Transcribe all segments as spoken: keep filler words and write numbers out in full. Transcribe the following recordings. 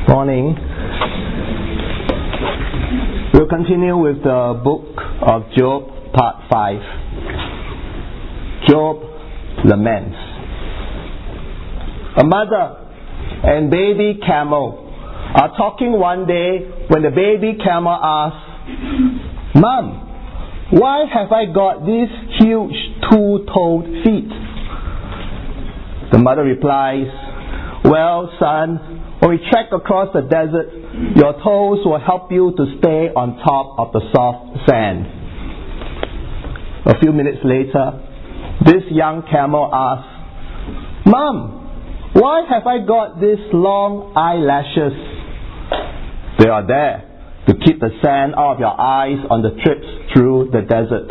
Morning. We'll continue with the book of Job, part five. Job laments. A mother and baby camel are talking one day when the baby camel asks, "Mom, why have I got these huge two-toed feet?" The mother replies, "Well, son, when we trek across the desert, your toes will help you to stay on top of the soft sand." A few minutes later, this young camel asks, "Mom, why have I got these long eyelashes?" "They are there to keep the sand out of your eyes on the trips through the desert."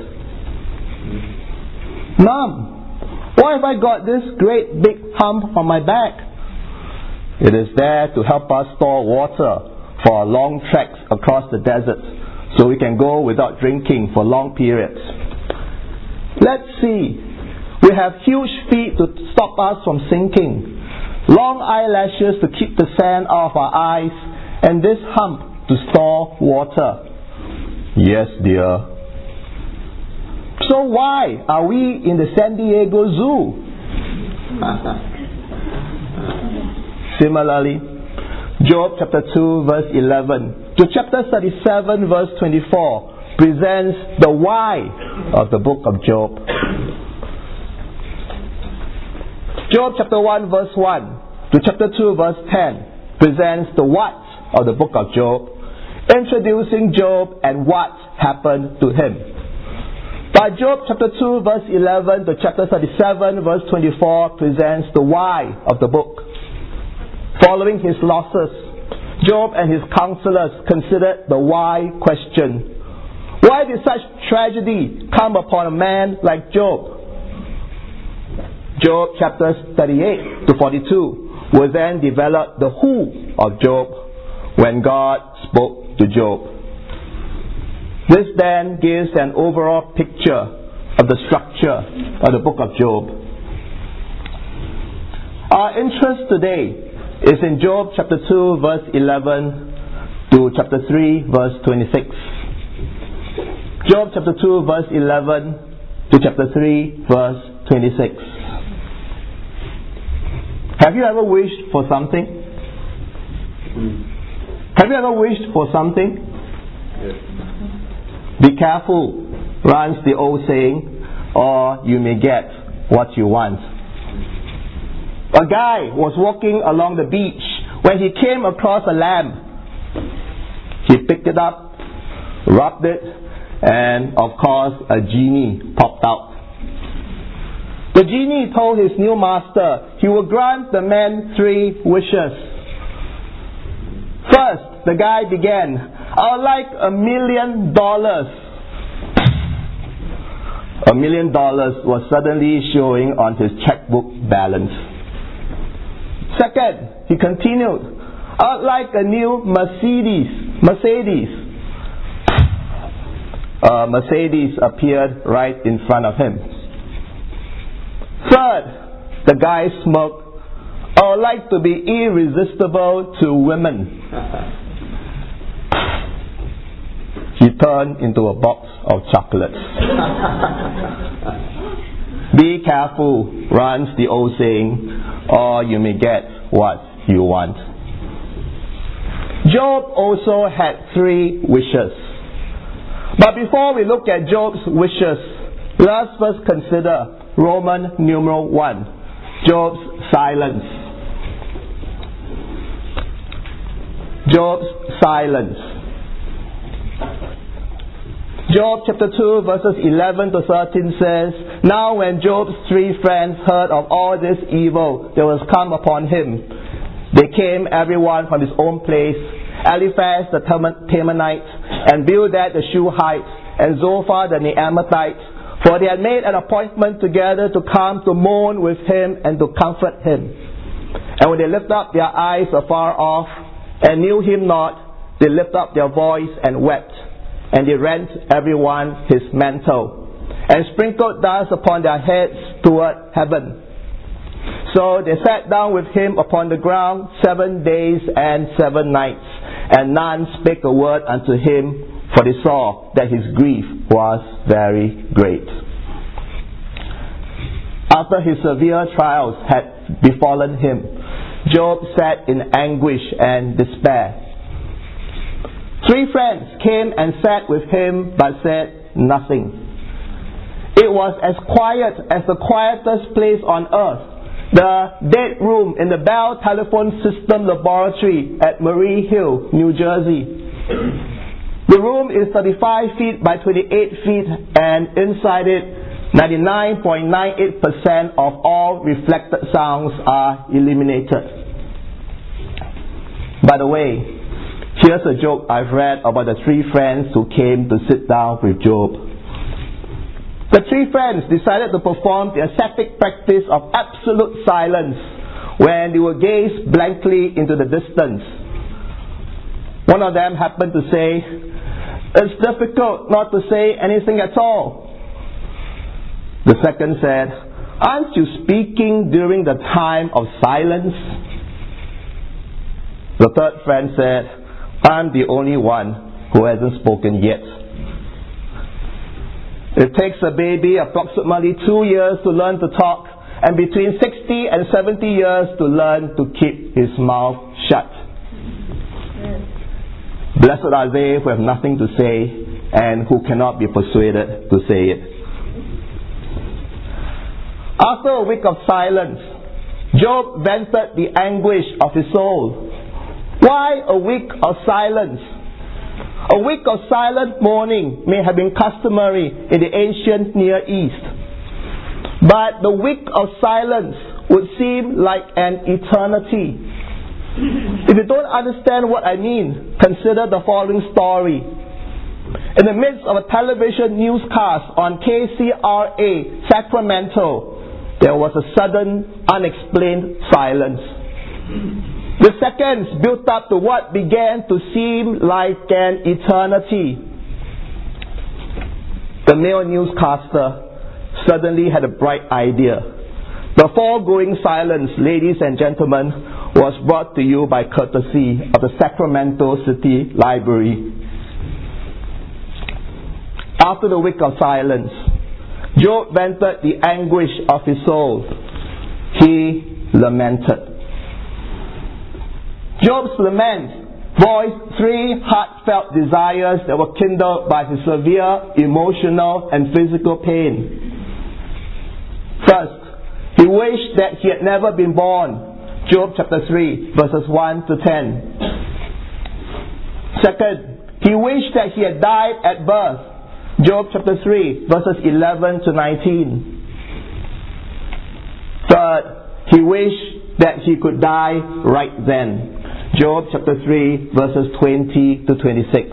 "Mom, why have I got this great big hump on my back?" "It is there to help us store water for our long treks across the desert, so we can go without drinking for long periods." "Let's see. We have huge feet to stop us from sinking, long eyelashes to keep the sand out of our eyes, and this hump to store water." "Yes, dear." "So why are we in the San Diego Zoo?" Similarly, Job chapter two verse eleven to chapter thirty-seven verse twenty-four presents the why of the book of Job. Job chapter one verse one to chapter two verse ten presents the what of the book of Job, introducing Job and what happened to him. But Job chapter two verse eleven to chapter thirty-seven verse twenty-four presents the why of the book. Following his losses, Job and his counselors considered the why question. Why did such tragedy come upon a man like Job? Job chapters thirty-eight to forty-two will then develop the who of Job when God spoke to Job. This then gives an overall picture of the structure of the book of Job. Our interest today is in Job chapter two verse eleven to chapter three verse twenty-six. Job chapter two verse eleven to chapter three verse twenty-six. Have you ever wished for something? Have you ever wished for something? Yes. Be careful, runs the old saying, or you may get what you want. A guy was walking along the beach when he came across a lamb. He picked it up, rubbed it, and of course a genie popped out. The genie told his new master he would grant the man three wishes. First, the guy began, "I would like a million dollars." A million dollars was suddenly showing on his checkbook balance. Second, he continued, "I would like a new Mercedes. Mercedes. A Mercedes appeared right in front of him. Third, the guy smirked, "I would like to be irresistible to women." He turned into a box of chocolates. Be careful, runs the old saying, or you may get what you want. Job also had three wishes. But before we look at Job's wishes, let's first consider Roman numeral one, Job's silence. Job's silence. Job chapter two verses eleven to thirteen says, "Now when Job's three friends heard of all this evil that was come upon him, they came everyone from his own place, Eliphaz the Temanite, and Bildad the Shuhite, and Zophar the Naamathite, for they had made an appointment together to come to mourn with him and to comfort him. And when they lifted up their eyes afar off, and knew him not, they lifted up their voice and wept. And they rent everyone his mantle, and sprinkled dust upon their heads toward heaven, So they sat down with him upon the ground seven days and seven nights, and none spake a word unto him, for they saw that his grief was very great. After his severe trials had befallen him, Job sat in anguish and despair. Three friends came and sat with him, but said nothing. It was as quiet as the quietest place on earth, the dead room in the Bell Telephone System Laboratory at Murray Hill, New Jersey. The room is thirty-five feet by twenty-eight feet, and inside it, ninety-nine point nine eight percent of all reflected sounds are eliminated. By the way, here's a joke I've read about the three friends who came to sit down with Job. The three friends decided to perform the ascetic practice of absolute silence when they would gaze blankly into the distance. One of them happened to say, "It's difficult not to say anything at all." The second said, "Aren't you speaking during the time of silence?" The third friend said, "I'm the only one who hasn't spoken yet." It takes a baby approximately two years to learn to talk, and between sixty and seventy years to learn to keep his mouth shut. Blessed are they who have nothing to say and who cannot be persuaded to say it. After a week of silence, Job vented the anguish of his soul. Why a week of silence? A week of silent mourning may have been customary in the ancient Near East. But the week of silence would seem like an eternity. If you don't understand what I mean, consider the following story. In the midst of a television newscast on K C R A, Sacramento, there was a sudden, unexplained silence. The seconds built up to what began to seem like an eternity. The male newscaster suddenly had a bright idea. The foregoing silence, ladies and gentlemen, was brought to you by courtesy of the Sacramento City Library. After the week of silence, Job vented the anguish of his soul. He lamented. Job's lament voiced three heartfelt desires that were kindled by his severe emotional and physical pain. First, he wished that he had never been born. Job chapter three, verses one to ten. Second, he wished that he had died at birth. Job chapter three, verses eleven to nineteen. Third, he wished that he could die right then. Job chapter three, verses twenty to twenty-six.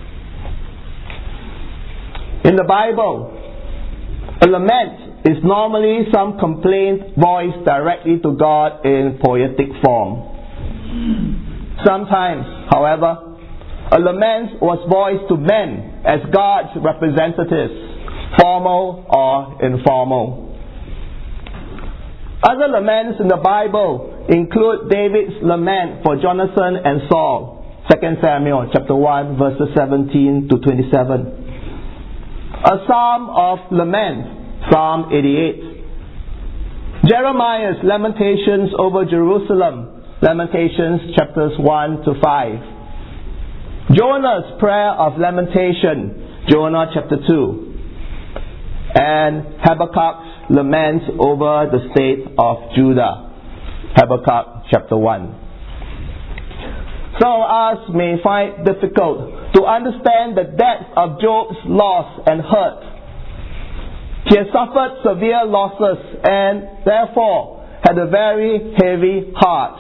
In the Bible, a lament is normally some complaint voiced directly to God in poetic form. Sometimes, however, a lament was voiced to men as God's representatives, formal or informal. Other laments in the Bible include David's lament for Jonathan and Saul, Second Samuel chapter one, verses seventeen to twenty-seven. A psalm of lament, Psalm eighty-eight. Jeremiah's lamentations over Jerusalem, Lamentations chapters one to five. Jonah's prayer of lamentation, Jonah chapter two. And Habakkuk's lament over the state of Judah, Habakkuk chapter one. Some of us may find it difficult to understand the depth of Job's loss and hurt. He had suffered severe losses and therefore had a very heavy heart.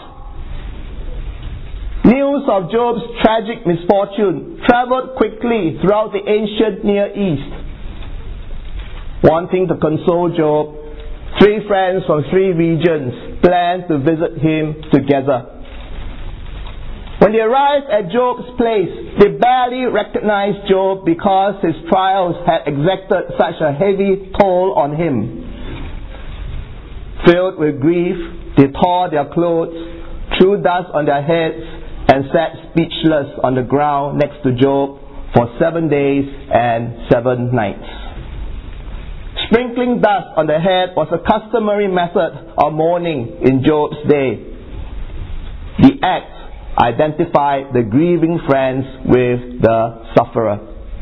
News of Job's tragic misfortune traveled quickly throughout the ancient Near East. Wanting to console Job, three friends from three regions planned to visit him together. When they arrived at Job's place, they barely recognized Job because his trials had exacted such a heavy toll on him. Filled with grief they tore their clothes, threw dust on their heads, and sat speechless on the ground next to Job for seven days and seven nights. Sprinkling dust on the head was a customary method of mourning in Job's day. The act identified the grieving friends with the sufferer.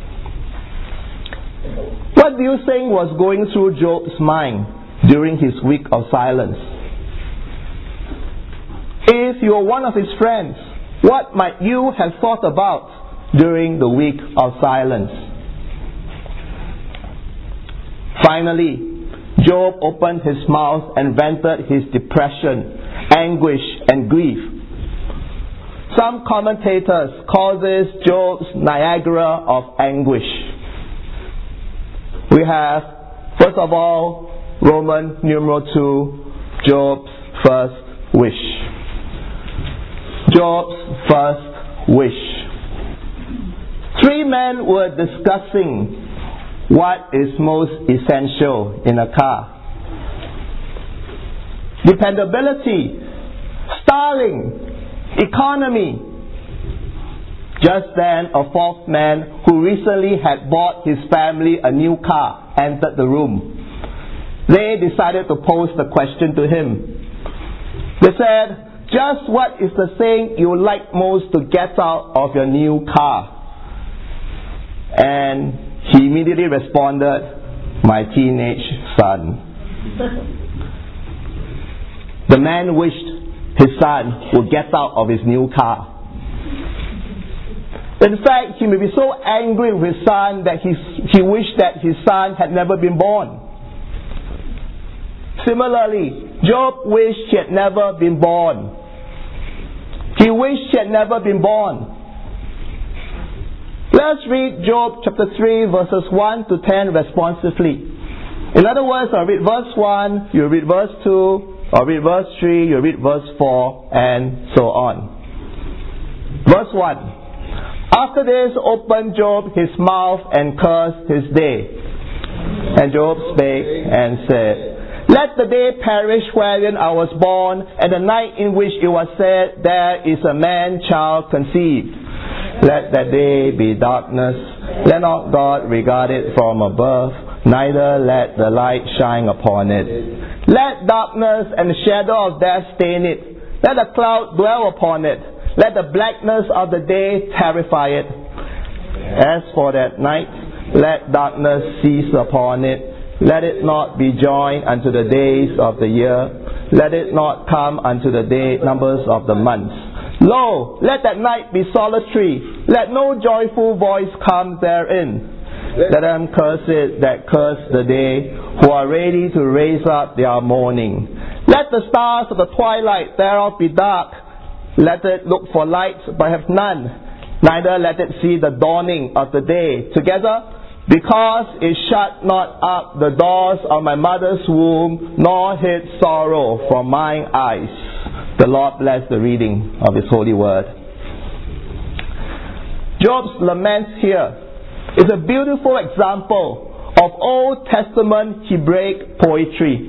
What do you think was going through Job's mind during his week of silence? If you were one of his friends, what might you have thought about during the week of silence? Finally, Job opened his mouth and vented his depression, anguish, and grief. Some commentators call this Job's Niagara of anguish. We have, first of all, Roman numeral two, Job's first wish. Job's first wish. Three men were discussing what is most essential in a car. Dependability, styling, economy. Just then, a fourth man who recently had bought his family a new car entered the room. They decided to pose the question to him. They said, "Just what is the thing you like most to get out of your new car?" And he immediately responded, "My teenage son." The man wished his son would get out of his new car. In fact, he may be so angry with his son that he, he wished that his son had never been born. Similarly, Job wished he had never been born. He wished he had never been born. Let's read Job chapter three verses one to ten responsively. In other words, I'll read verse one, you read verse two, I'll read verse three, you read verse four, and so on. Verse one. After this opened Job his mouth and cursed his day. And Job spake and said, "Let the day perish wherein I was born, and the night in which it was said, There is a man-child conceived. Let that day be darkness. Let not God regard it from above, neither let the light shine upon it. Let darkness and the shadow of death stain it. Let a cloud dwell upon it. Let the blackness of the day terrify it. As for that night, let darkness cease upon it. Let it not be joined unto the days of the year. Let it not come unto the day numbers of the months. Lo, let that night be solitary. Let no joyful voice come therein. Let them curse it that curse the day, who are ready to raise up their mourning. Let the stars of the twilight thereof be dark. Let it look for light, but have none. Neither let it see the dawning of the day together, because it shut not up the doors of my mother's womb, nor hid sorrow from mine eyes." The Lord bless the reading of His holy word. Job's lament here is a beautiful example of Old Testament Hebraic poetry.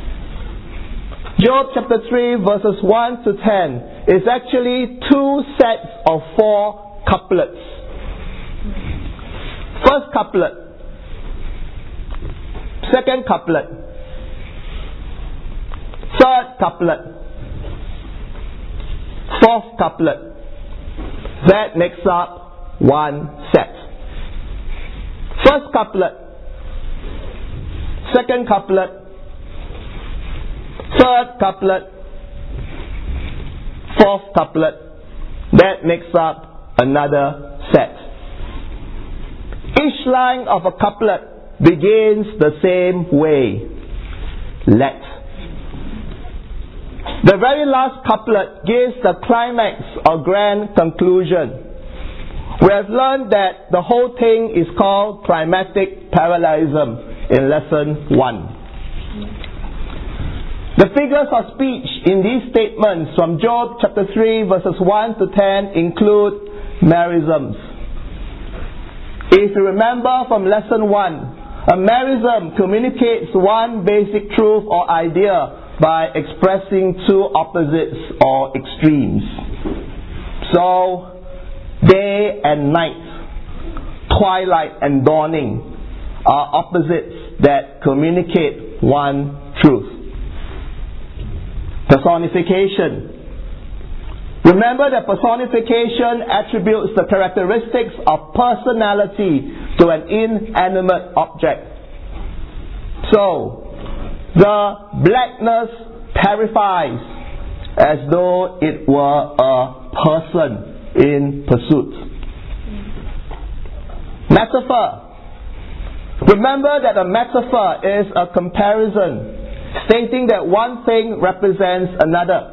Job chapter three verses one to ten is actually two sets of four couplets. First couplet, second couplet, third couplet, fourth couplet. That makes up one set. First couplet, second couplet, third couplet, fourth couplet. That makes up another set. Each line of a couplet begins the same way. Let. The very last couplet gives the climax or grand conclusion. We have learned that the whole thing is called climatic parallelism in lesson one. The figures of speech in these statements from Job chapter three verses one to ten include merisms. If you remember from lesson one, a merism communicates one basic truth or idea by expressing two opposites or extremes. So, day and night, twilight and dawning are opposites that communicate one truth. Personification. Remember that personification attributes the characteristics of personality to an inanimate object. So, the blackness terrifies as though it were a person in pursuit. Metaphor. Remember that a metaphor is a comparison, stating that one thing represents another.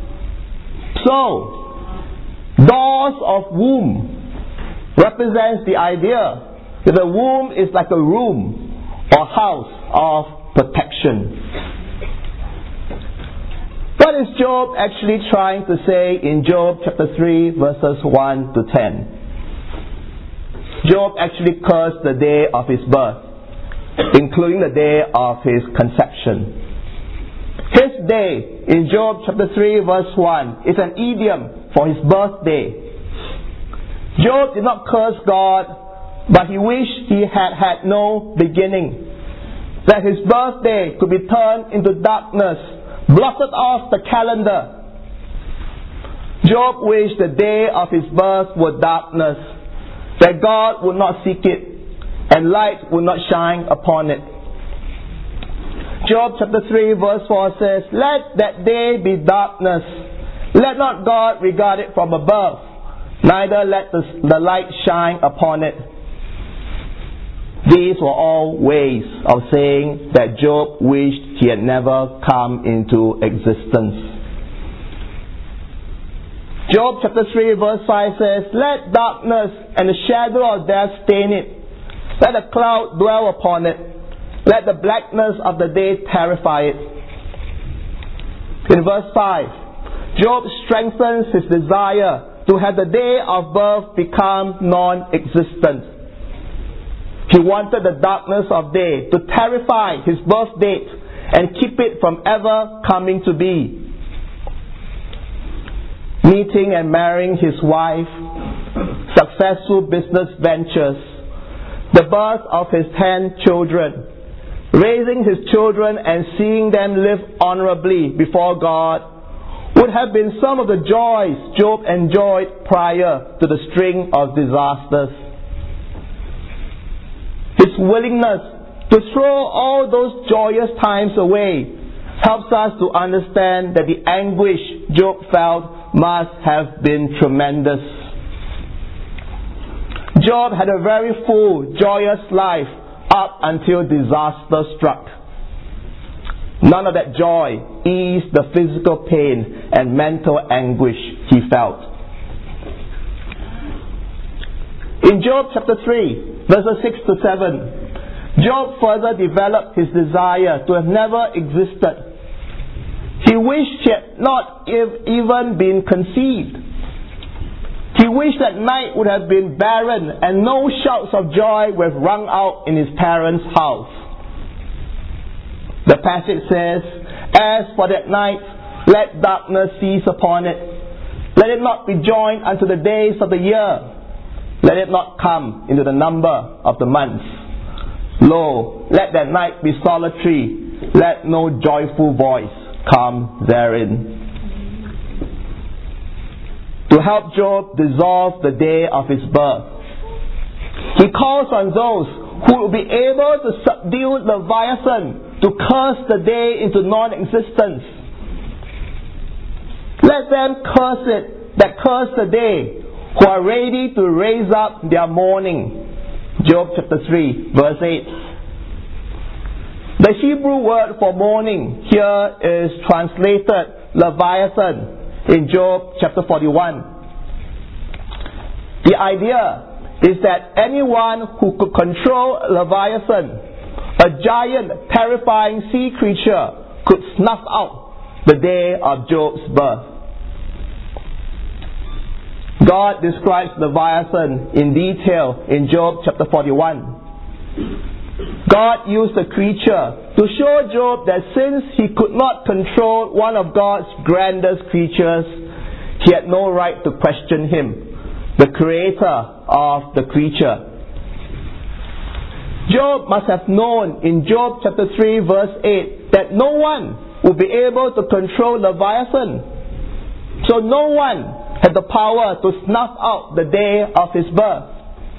So, doors of womb represents the idea that the womb is like a room or house of protection. What is Job actually trying to say in Job chapter three verses one to ten? Job actually cursed the day of his birth, including the day of his conception. His day in Job chapter three verse one is an idiom for his birthday. Job did not curse God, but he wished he had had no beginning, that his birthday could be turned into darkness, blotted off the calendar. Job wished the day of his birth were darkness, that God would not seek it, and light would not shine upon it. Job chapter three verse four says, "Let that day be darkness. Let not God regard it from above, neither let the, the light shine upon it." These were all ways of saying that Job wished he had never come into existence. Job chapter three verse five says, "Let darkness and the shadow of death stain it. Let a cloud dwell upon it. Let the blackness of the day terrify it." In verse five, Job strengthens his desire to have the day of birth become non-existent. He wanted the darkness of day to terrify his birth date and keep it from ever coming to be. Meeting and marrying his wife, successful business ventures, the birth of his ten children, raising his children and seeing them live honorably before God would have been some of the joys Job enjoyed prior to the string of disasters. His willingness to throw all those joyous times away helps us to understand that the anguish Job felt must have been tremendous. Job had a very full, joyous life up until disaster struck. None of that joy eased the physical pain and mental anguish he felt. In Job chapter three, verses six to seven, Job further developed his desire to have never existed. He wished he had not even been conceived. He wished that night would have been barren and no shouts of joy would have rung out in his parents' house. The passage says, "As for that night, let darkness seize upon it. Let it not be joined unto the days of the year. Let it not come into the number of the months. Lo, let that night be solitary. Let no joyful voice come therein." To help Job dissolve the day of his birth, he calls on those who will be able to subdue Leviathan to curse the day into non-existence. Let them curse it that curse the day, who are ready to raise up their mourning. Job chapter three verse eight. The Hebrew word for mourning here is translated Leviathan in Job chapter forty-one. The idea is that anyone who could control Leviathan, a giant, terrifying sea creature, could snuff out the day of Job's birth. God describes Leviathan in detail in Job chapter forty-one. God used the creature to show Job that since he could not control one of God's grandest creatures, he had no right to question him, the creator of the creature. Job must have known in Job chapter three verse eight that no one would be able to control Leviathan. So no one had the power to snuff out the day of his birth.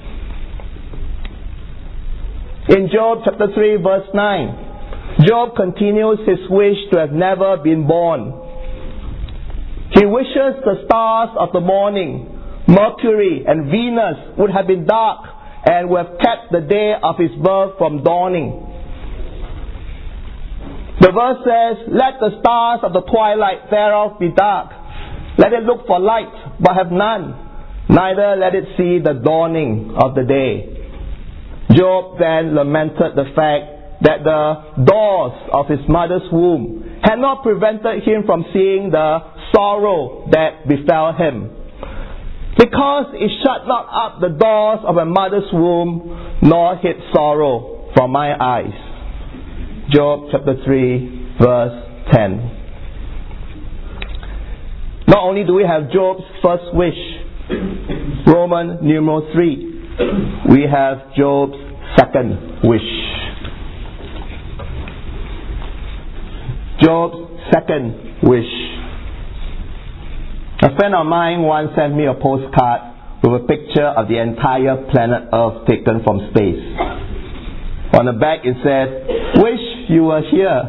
In Job chapter three verse nine, Job continues his wish to have never been born. He wishes the stars of the morning, Mercury and Venus, would have been dark and would have kept the day of his birth from dawning. The verse says, "Let the stars of the twilight thereof be dark. Let it look for light, but have none. Neither let it see the dawning of the day." Job then lamented the fact that the doors of his mother's womb had not prevented him from seeing the sorrow that befell him. Because it shut not up the doors of my mother's womb, nor hid sorrow from my eyes. Job chapter three, verse ten. Not only do we have Job's first wish, Roman numeral three, we have Job's second wish. Job's second wish. A friend of mine once sent me a postcard with a picture of the entire planet Earth taken from space. On the back it said, "Wish you were here."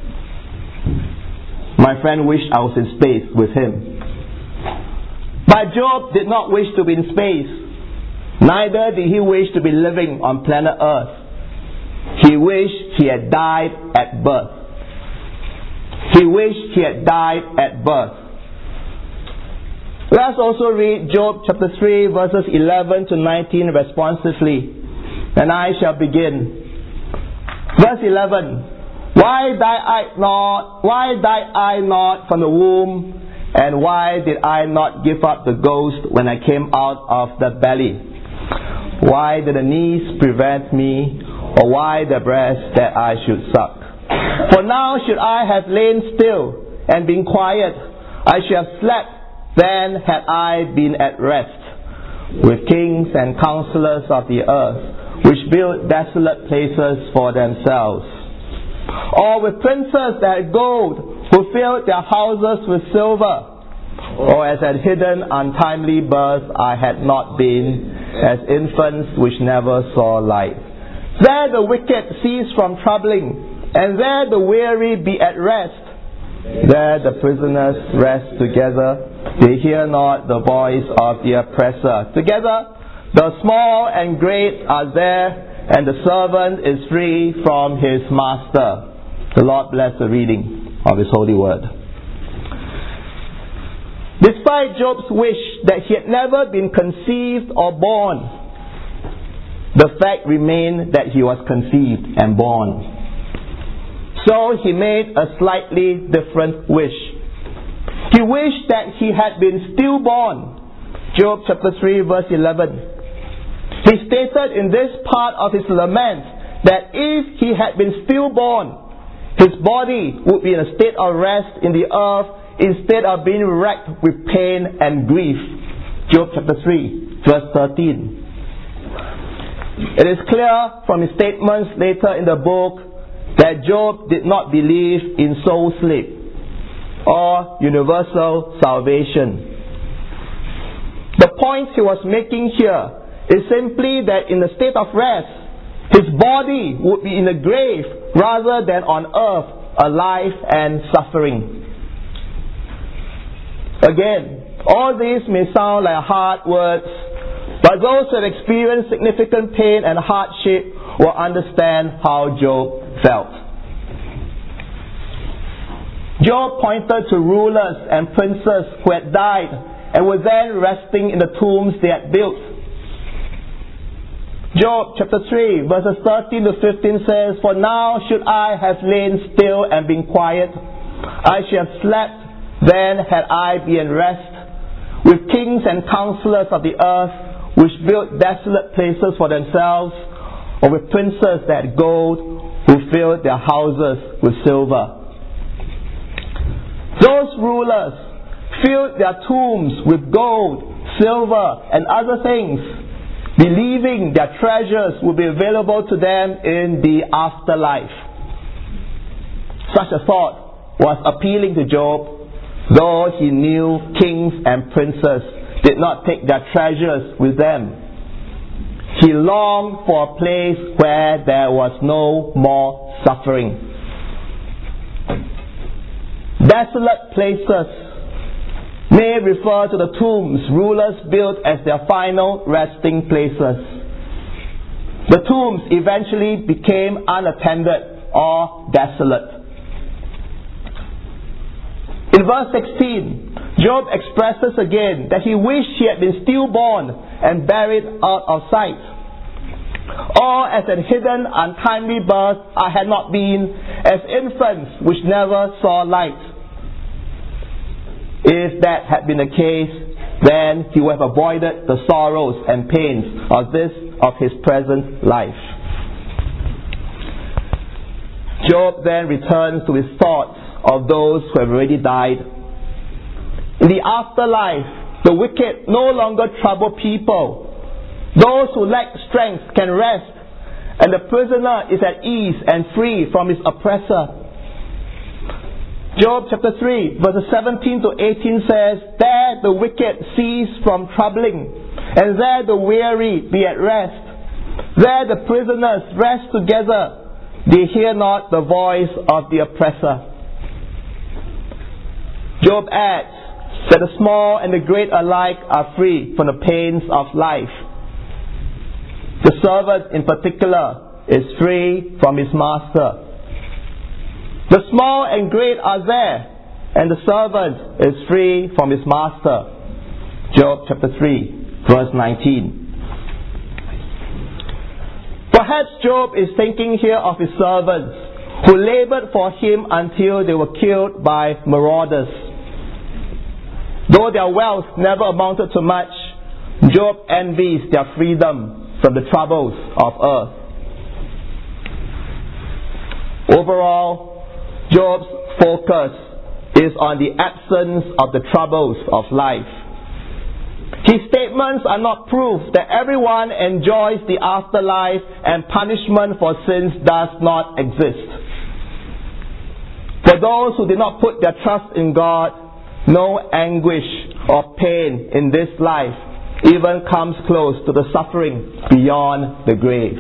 My friend wished I was in space with him. But Job did not wish to be in space. Neither did he wish to be living on planet Earth. He wished he had died at birth. He wished he had died at birth. Let us also read Job chapter three verses eleven to nineteen responsively. And I shall begin. Verse eleven. Why died I not, why died I not from the womb, and why did I not give up the ghost when I came out of the belly? Why did the knees prevent me, or why the breast that I should suck? For now should I have lain still and been quiet, I should have slept, then had I been at rest, with kings and counselors of the earth, which build desolate places for themselves, or with princes that had gold, who filled their houses with silver, or as at hidden untimely birth I had not been, as infants which never saw light. There the wicked cease from troubling, and there the weary be at rest. There the prisoners rest together, they hear not the voice of the oppressor. Together the small and great are there, and the servant is free from his master. The Lord bless the reading of His holy word. Despite Job's wish that he had never been conceived or born, the fact remained that he was conceived and born. So he made a slightly different wish. He wished that he had been stillborn. Job chapter three verse eleven. He stated in this part of his lament that if he had been stillborn, his body would be in a state of rest in the earth instead of being racked with pain and grief. Job chapter three verse thirteen. It is clear from his statements later in the book that Job did not believe in soul sleep or universal salvation. The point he was making here is simply that in a state of rest, his body would be in the grave rather than on earth, alive and suffering. Again, all these may sound like hard words, but those who have experienced significant pain and hardship will understand how Job felt. Job pointed to rulers and princes who had died and were then resting in the tombs they had built. Job chapter three verses thirteen to fifteen says, "For now should I have lain still and been quiet, I should have slept, then had I been in rest, with kings and counselors of the earth, which built desolate places for themselves, or with princes that had gold, who filled their houses with silver. Those rulers filled their tombs with gold, silver, and other things, believing their treasures would be available to them in the afterlife. Such a thought was appealing to Job, though he knew kings and princes did not take their treasures with them. He longed for a place where there was no more suffering. Desolate places may refer to the tombs rulers built as their final resting places. The tombs eventually became unattended or desolate. In verse sixteen, Job expresses again that he wished he had been stillborn and buried out of sight. Or as a hidden, untimely birth I had not been, as infants which never saw light. If that had been the case, then he would have avoided the sorrows and pains of this, of his present life. Job then returns to his thoughts of those who have already died. In the afterlife, the wicked no longer trouble people. Those who lack strength can rest, and the prisoner is at ease and free from his oppressor. Job chapter three, verses seventeen to eighteen says, "There the wicked cease from troubling, and there the weary be at rest. There the prisoners rest together, they hear not the voice of the oppressor." Job adds that the small and the great alike are free from the pains of life. The servant in particular is free from his master. The small and great are there, and the servant is free from his master. Job chapter three, verse nineteen. Perhaps Job is thinking here of his servants who labored for him until they were killed by marauders. Though their wealth never amounted to much, Job envies their freedom from the troubles of earth. Overall, Job's focus is on the absence of the troubles of life. His statements are not proof that everyone enjoys the afterlife and punishment for sins does not exist. For those who did not put their trust in God, no anguish or pain in this life even comes close to the suffering beyond the grave.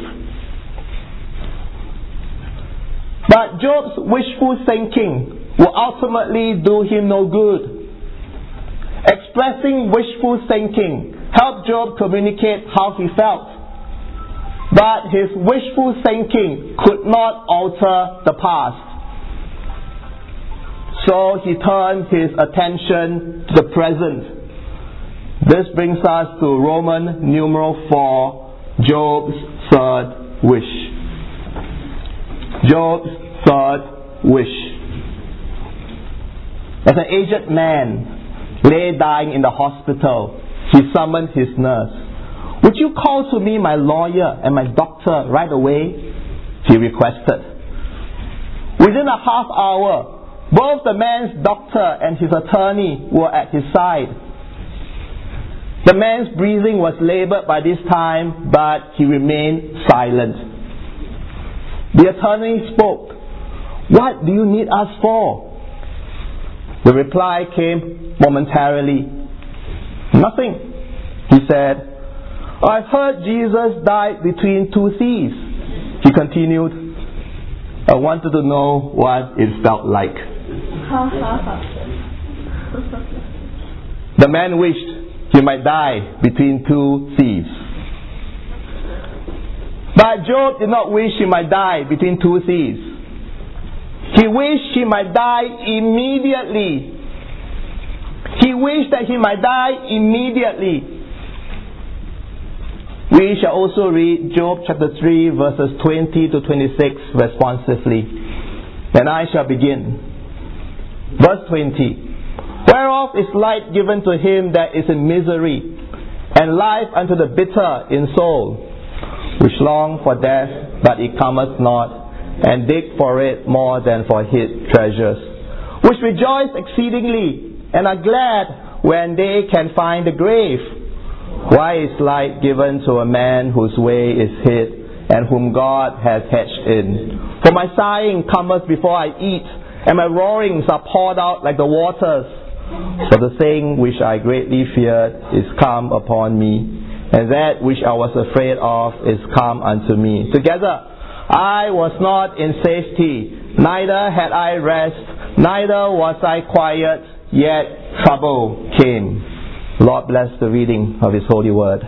But Job's wishful thinking will ultimately do him no good. Expressing wishful thinking helped Job communicate how he felt. But his wishful thinking could not alter the past. So he turned his attention to the present. This brings us to Roman numeral four, Job's third wish. Job's third wish. As an aged man lay dying in the hospital, he summoned his nurse. "Would you call to me my lawyer and my doctor right away?" he requested. Within a half hour, both the man's doctor and his attorney were at his side. The man's breathing was labored by this time, but he remained silent. The attorney spoke. "What do you need us for?" The reply came momentarily. "Nothing," he said. "I've heard Jesus died between two thieves." He continued, "I wanted to know what it felt like." The man wished he might die between two thieves. But Job did not wish he might die between two thieves. He wished he might die immediately. He wished that he might die immediately. We shall also read Job chapter three verses twenty to twenty-six responsively. Then I shall begin. Verse twenty. "Whereof is light given to him that is in misery, and life unto the bitter in soul? which long for death, but it cometh not, and dig for it more than for hid treasures, which rejoice exceedingly, and are glad when they can find the grave. Why is light given to a man whose way is hid, and whom God has hedged in? For my sighing cometh before I eat, and my roarings are poured out like the waters. For the thing which I greatly feared is come upon me, and that which I was afraid of is come unto me. Together I was not in safety, neither had I rest, neither was I quiet, yet trouble came. Lord bless the reading of His holy word.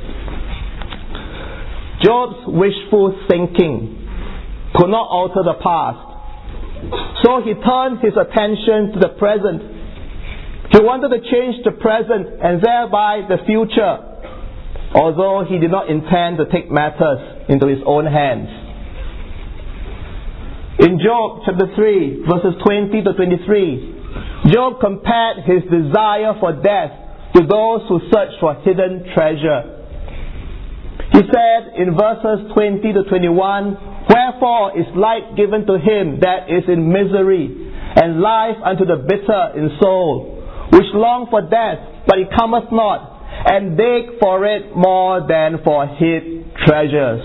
Job's wishful thinking could not alter the past, so he turned his attention to the present. He wanted to change the present and thereby the future, although he did not intend to take matters into his own hands. In Job chapter three, verses twenty to twenty-three, Job compared his desire for death to those who search for hidden treasure. He said in verses twenty to twenty-one, "Wherefore is light given to him that is in misery, and life unto the bitter in soul, which long for death, but it cometh not, and dig for it more than for hid treasures."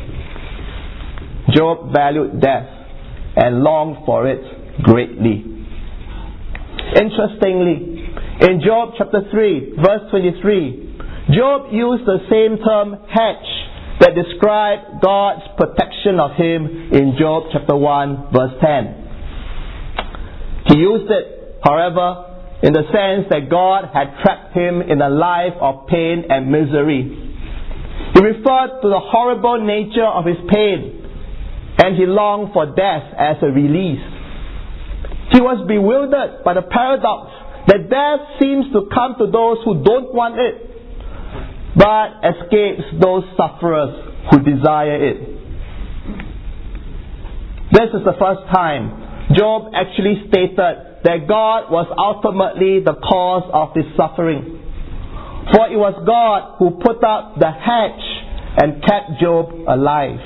Job valued death and longed for it greatly. Interestingly, in Job chapter three, verse twenty-three, Job used the same term hedge that described God's protection of him in Job chapter one, verse ten. He used it, however, in the sense that God had trapped him in a life of pain and misery. He referred to the horrible nature of his pain, and he longed for death as a release. He was bewildered by the paradox that death seems to come to those who don't want it, but escapes those sufferers who desire it. This is the first time Job actually stated that God was ultimately the cause of his suffering. For it was God who put up the hedge and kept Job alive.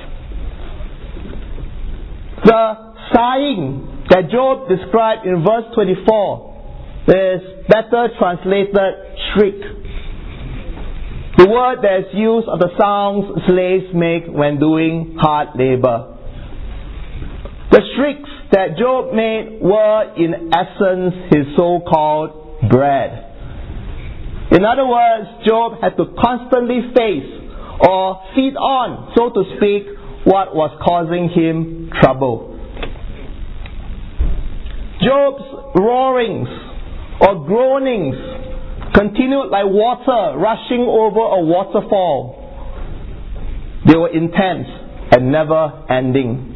The sighing that Job described in verse twenty-four is better translated shriek. The word that is used of the sounds slaves make when doing hard labor. The shrieks that Job made were in essence his so-called bread. In other words, Job had to constantly face or feed on, so to speak, what was causing him trouble. Job's roarings or groanings continued like water rushing over a waterfall. They were intense and never ending.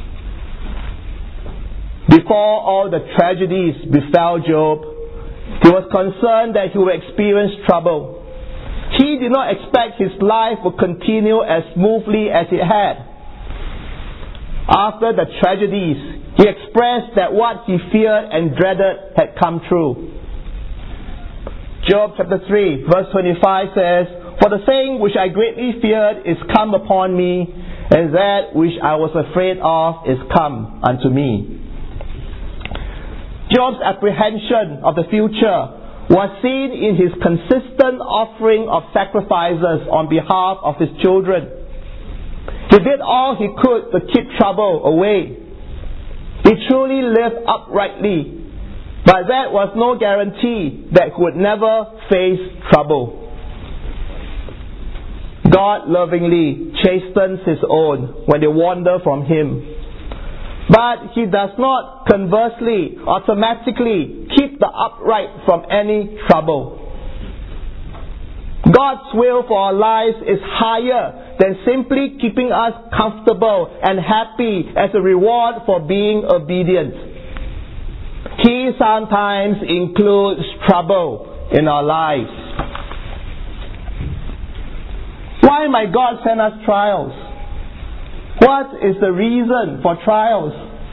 Before all the tragedies befell Job, he was concerned that he would experience trouble. He did not expect his life would continue as smoothly as it had. After the tragedies, he expressed that what he feared and dreaded had come true. Job chapter three, verse twenty-five says, "For the thing which I greatly feared is come upon me, and that which I was afraid of is come unto me." Job's apprehension of the future was seen in his consistent offering of sacrifices on behalf of his children. He did all he could to keep trouble away. He truly lived uprightly, but that was no guarantee that he would never face trouble. God lovingly chastens his own when they wander from him. But he does not conversely, automatically keep the upright from any trouble. God's will for our lives is higher than simply keeping us comfortable and happy as a reward for being obedient. He sometimes includes trouble in our lives. Why might God send us trials? What is the reason for trials?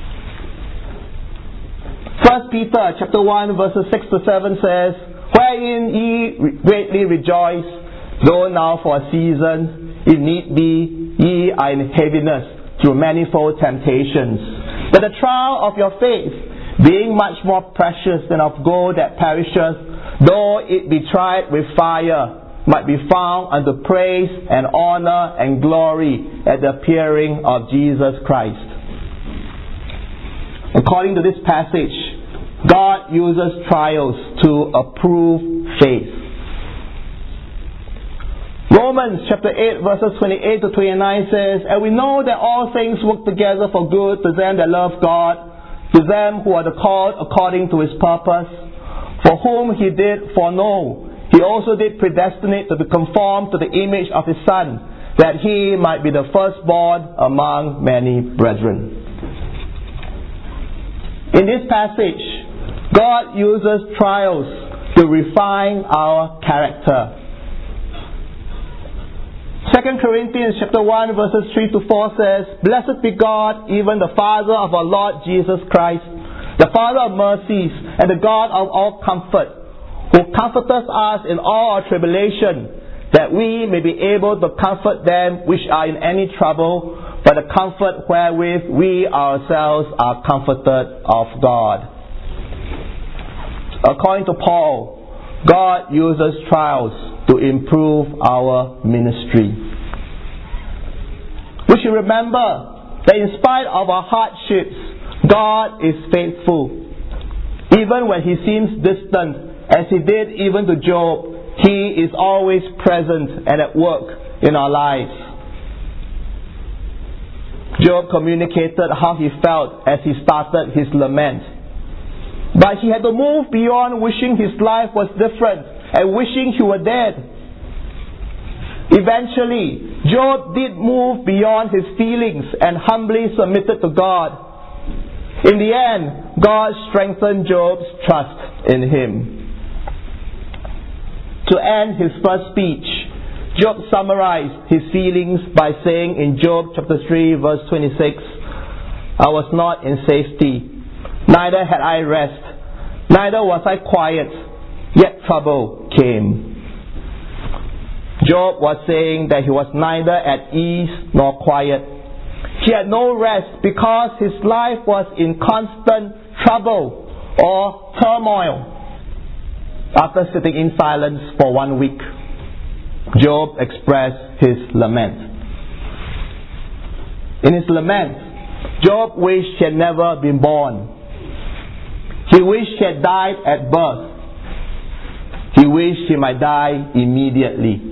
First Peter chapter one verses six to seven says, "Wherein ye greatly rejoice, though now for a season, if need be, ye are in heaviness through manifold temptations, that the trial of your faith, being much more precious than of gold that perisheth, though it be tried with fire, might be found unto praise and honor and glory at the appearing of Jesus Christ. According to this passage, God uses trials to approve faith. Romans chapter eight verses twenty-eight to twenty-nine says, And we know that all things work together for good to them that love God, to them who are the called according to His purpose, for whom He did foreknow, He also did predestinate to be conformed to the image of His Son, that He might be the firstborn among many brethren. In this passage, God uses trials to refine our character. Second Corinthians chapter one verses three to four says, Blessed be God, even the Father of our Lord Jesus Christ, the Father of mercies, and the God of all comfort, who comforteth us in all our tribulation, that we may be able to comfort them which are in any trouble, by the comfort wherewith we ourselves are comforted of God. According to Paul, God uses trials to improve our ministry. We should remember that in spite of our hardships, God is faithful. Even when He seems distant, as He did even to Job, He is always present and at work in our lives. Job communicated how he felt as he started his lament. But he had to move beyond wishing his life was different and wishing he were dead. Eventually, Job did move beyond his feelings and humbly submitted to God. In the end, God strengthened Job's trust in Him. To end his first speech, Job summarized his feelings by saying in Job chapter three verse twenty-six, I was not in safety, neither had I rest, neither was I quiet, yet trouble came. Job was saying that he was neither at ease nor quiet. He had no rest because his life was in constant trouble or turmoil. After sitting in silence for one week, Job expressed his lament. In his lament, Job wished he had never been born. He wished he had died at birth. He wished he might die immediately.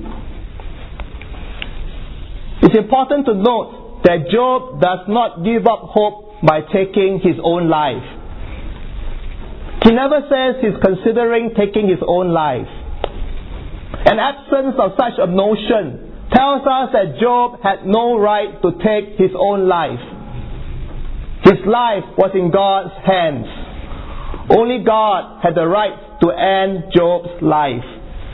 It's important to note that Job does not give up hope by taking his own life. He never says he's considering taking his own life. An absence of such a notion tells us that Job had no right to take his own life. His life was in God's hands. Only God had the right to end Job's life.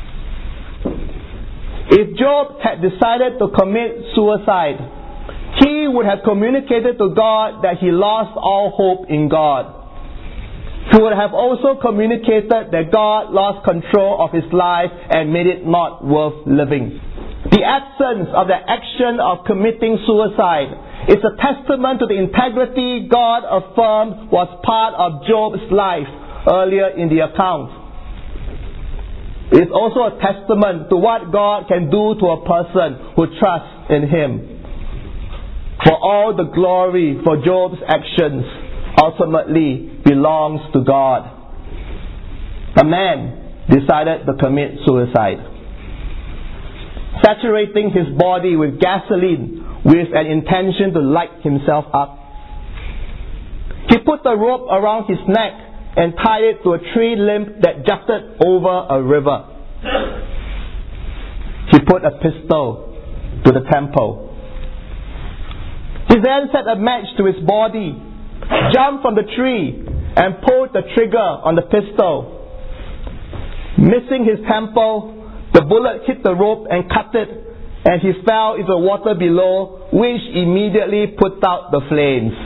If Job had decided to commit suicide, he would have communicated to God that he lost all hope in God. He would have also communicated that God lost control of his life and made it not worth living. The absence of the action of committing suicide is a testament to the integrity God affirmed was part of Job's life earlier in the account. It is also a testament to what God can do to a person who trusts in Him. For all the glory for Job's actions ultimately belongs to God. A man decided to commit suicide, saturating his body with gasoline with an intention to light himself up. He put a rope around his neck and tied it to a tree limb that jutted over a river. He put a pistol to the temple. He then set a match to his body, jumped from the tree, and pulled the trigger on the pistol. Missing his temple, the bullet hit the rope and cut it, and he fell into the water below, which immediately put out the flames.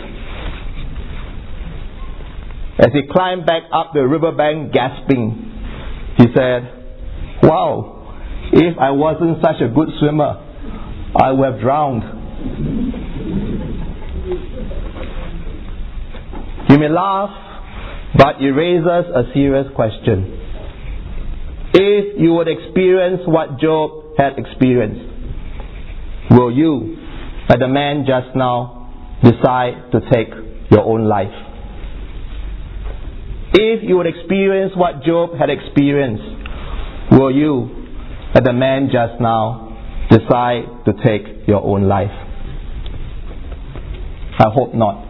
As he climbed back up the riverbank gasping, he said, "Wow, if I wasn't such a good swimmer, I would have drowned You may laugh, but it raises a serious question. If you would experience what Job had experienced, will you, like the man just now, decide to take your own life? If you would experience what Job had experienced, will you, like the man just now, decide to take your own life? I hope not.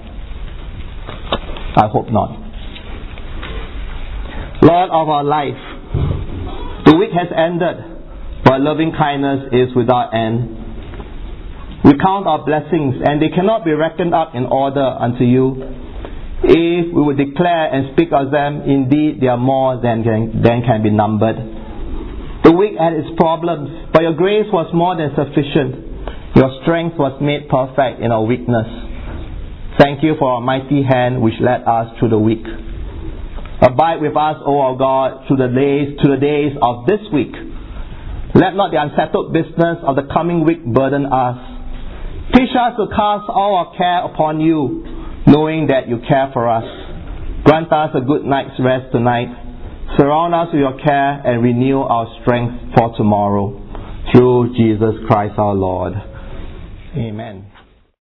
I hope not. Lord of our life, the week has ended, but loving kindness is without end. We count our blessings, and they cannot be reckoned up in order unto you. If we would declare and speak of them, indeed they are more than can, than can be numbered. The week had its problems, but your grace was more than sufficient. Your strength was made perfect in our weakness. Thank you for our mighty hand which led us through the week. Abide with us, O our God, through the days, through the days of this week. Let not the unsettled business of the coming week burden us. Teach us to cast all our care upon you, knowing that you care for us. Grant us a good night's rest tonight. Surround us with your care and renew our strength for tomorrow. Through Jesus Christ our Lord. Amen.